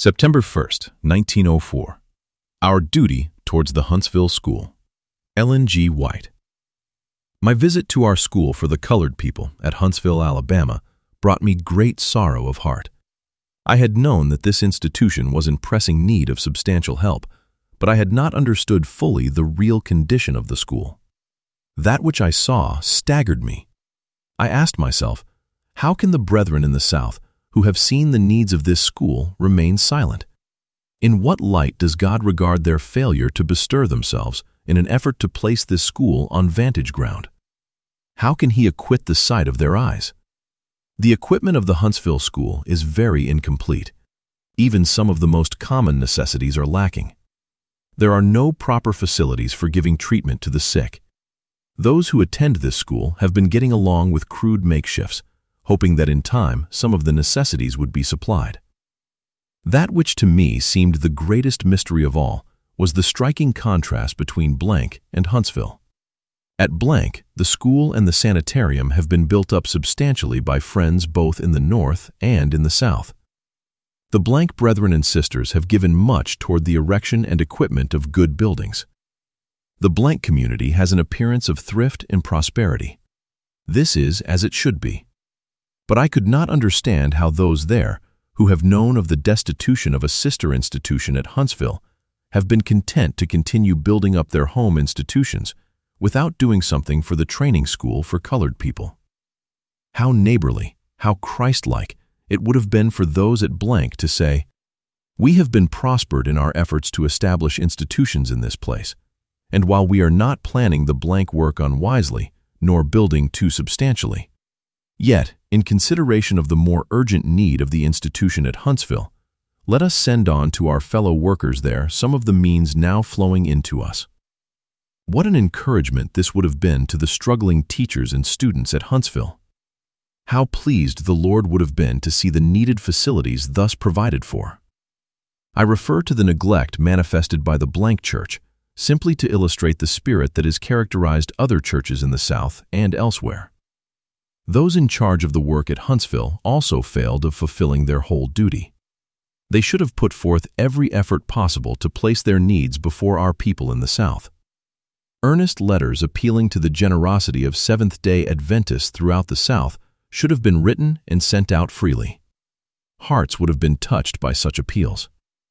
September 1st, 1904. Our duty towards the Huntsville School. Ellen G. White. My visit to our school for the colored people at Huntsville, Alabama, brought me great sorrow of heart. I had known that this institution was in pressing need of substantial help, but I had not understood fully the real condition of the school. That which I saw staggered me. I asked myself, how can the brethren in the South, who have seen the needs of this school, remain silent? In what light does God regard their failure to bestir themselves in an effort to place this school on vantage ground? How can He acquit the sight of their eyes? The equipment of the Huntsville School is very incomplete. Even some of the most common necessities are lacking. There are no proper facilities for giving treatment to the sick. Those who attend this school have been getting along with crude makeshifts, hoping that in time some of the necessities would be supplied. That which to me seemed the greatest mystery of all was the striking contrast between Blank and Huntsville. At Blank, the school and the sanitarium have been built up substantially by friends both in the North and in the South. The Blank brethren and sisters have given much toward the erection and equipment of good buildings. The Blank community has an appearance of thrift and prosperity. This is as it should be. But I could not understand how those there, who have known of the destitution of a sister institution at Huntsville, have been content to continue building up their home institutions without doing something for the training school for colored people. How neighborly, how Christ-like it would have been for those at Blank to say, "We have been prospered in our efforts to establish institutions in this place, and while we are not planning the Blank work unwisely, nor building too substantially, yet, in consideration of the more urgent need of the institution at Huntsville, let us send on to our fellow workers there some of the means now flowing into us." What an encouragement this would have been to the struggling teachers and students at Huntsville. How pleased the Lord would have been to see the needed facilities thus provided for. I refer to the neglect manifested by the Blank Church simply to illustrate the spirit that has characterized other churches in the South and elsewhere. Those in charge of the work at Huntsville also failed of fulfilling their whole duty. They should have put forth every effort possible to place their needs before our people in the South. Earnest letters appealing to the generosity of Seventh-day Adventists throughout the South should have been written and sent out freely. Hearts would have been touched by such appeals.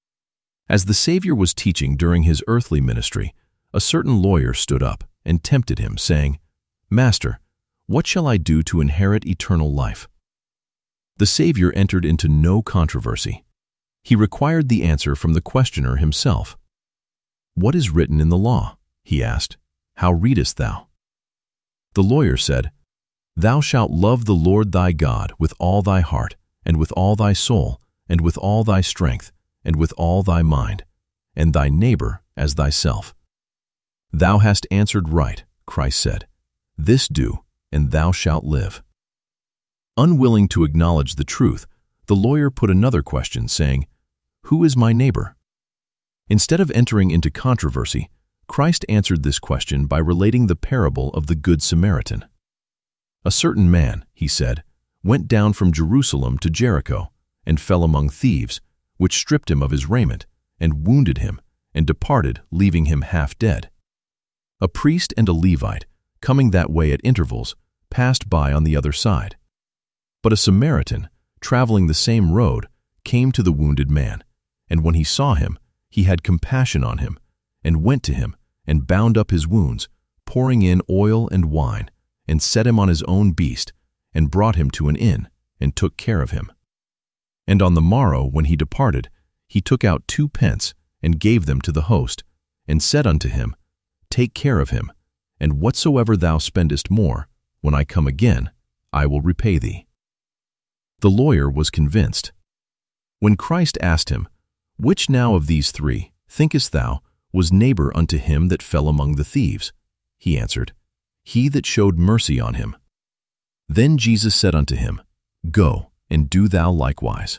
As the Savior was teaching during His earthly ministry, a certain lawyer stood up and tempted Him, saying, "Master, what shall I do to inherit eternal life?" The Savior entered into no controversy. He required the answer from the questioner himself. "What is written in the law?" he asked. "How readest thou?" The lawyer said, "Thou shalt love the Lord thy God with all thy heart, and with all thy soul, and with all thy strength, and with all thy mind, and thy neighbor as thyself." "Thou hast answered right," Christ said. "This do, and thou shalt live." Unwilling to acknowledge the truth, the lawyer put another question, saying, "Who is my neighbor?" Instead of entering into controversy, Christ answered this question by relating the parable of the Good Samaritan. "A certain man," he said, "went down from Jerusalem to Jericho, and fell among thieves, which stripped him of his raiment, and wounded him, and departed, leaving him half dead. A priest and a Levite, coming that way at intervals, passed by on the other side. But a Samaritan, traveling the same road, came to the wounded man, and when he saw him, he had compassion on him, and went to him, and bound up his wounds, pouring in oil and wine, and set him on his own beast, and brought him to an inn, and took care of him. And on the morrow, when he departed, he took out 2 pence, and gave them to the host, and said unto him, Take care of him, and whatsoever thou spendest more, when I come again, I will repay thee." The lawyer was convinced. When Christ asked him, "Which now of these 3, thinkest thou, was neighbor unto him that fell among the thieves?" he answered, "He that showed mercy on him." Then Jesus said unto him, "Go, and do thou likewise."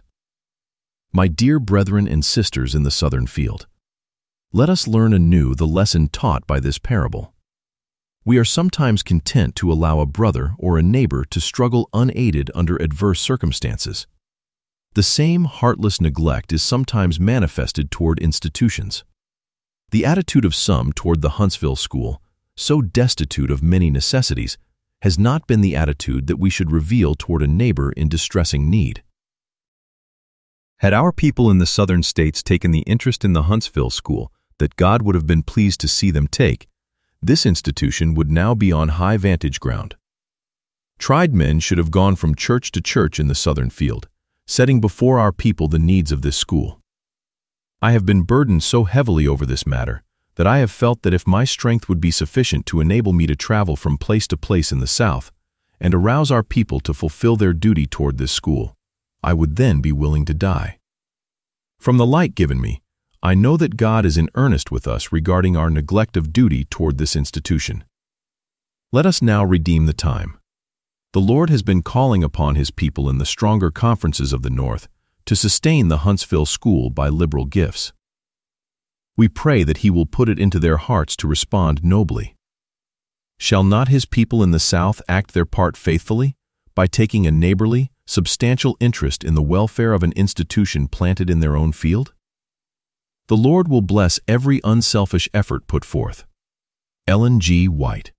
My dear brethren and sisters in the Southern field, let us learn anew the lesson taught by this parable. We are sometimes content to allow a brother or a neighbor to struggle unaided under adverse circumstances. The same heartless neglect is sometimes manifested toward institutions. The attitude of some toward the Huntsville School, so destitute of many necessities, has not been the attitude that we should reveal toward a neighbor in distressing need. Had our people in the southern states taken the interest in the Huntsville School that God would have been pleased to see them take, this institution would now be on high vantage ground. Tried men should have gone from church to church in the southern field, setting before our people the needs of this school. I have been burdened so heavily over this matter that I have felt that if my strength would be sufficient to enable me to travel from place to place in the South and arouse our people to fulfill their duty toward this school, I would then be willing to die. From the light given me, I know that God is in earnest with us regarding our neglect of duty toward this institution. Let us now redeem the time. The Lord has been calling upon His people in the stronger conferences of the North to sustain the Huntsville School by liberal gifts. We pray that He will put it into their hearts to respond nobly. Shall not His people in the South act their part faithfully by taking a neighborly, substantial interest in the welfare of an institution planted in their own field? The Lord will bless every unselfish effort put forth. Ellen G. White.